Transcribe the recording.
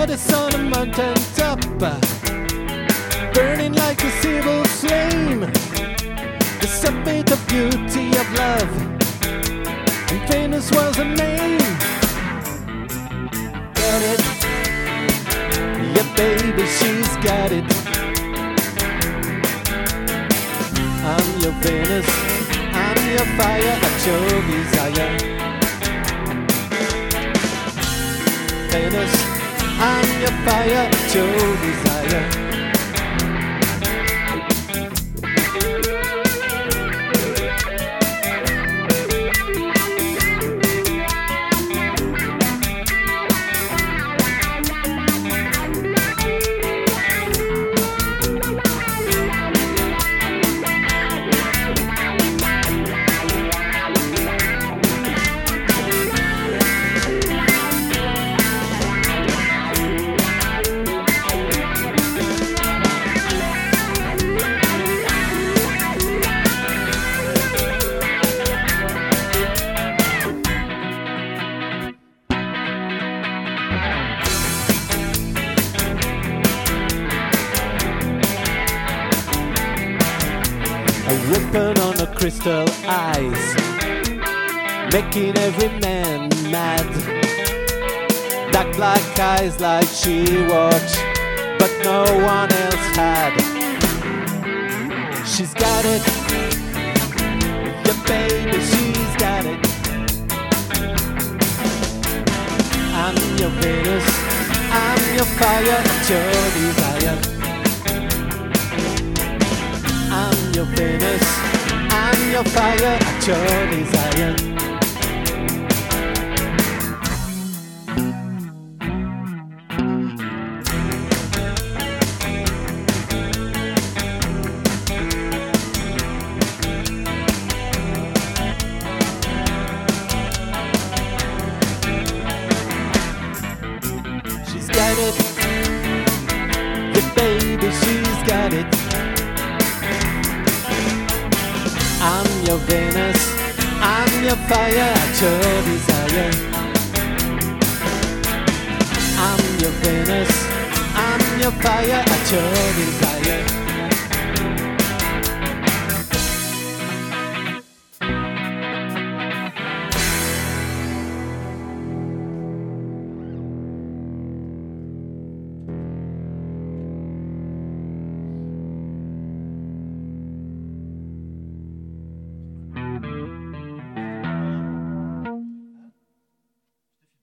goddess on a mountain top, burning like a silver flame, the summit of beauty of love, and Venus was her name. Get it? Yeah, baby, she's got it. I'm your Venus, I'm your fire, at your desire. Venus, I'm your fire, at your desire. A weapon on a crystal eyes, making every man mad. Dark black eyes like she watched, but no one else had. She's got it, yeah baby, she's got it. I'm your Venus, I'm your fire, at your desire. I'm your Venus, I'm your fire, at your desire. She's got it, yeah baby, she's got it. I'm your Venus, I'm your fire, at your desire. I'm your Venus, I'm your fire, at your desire.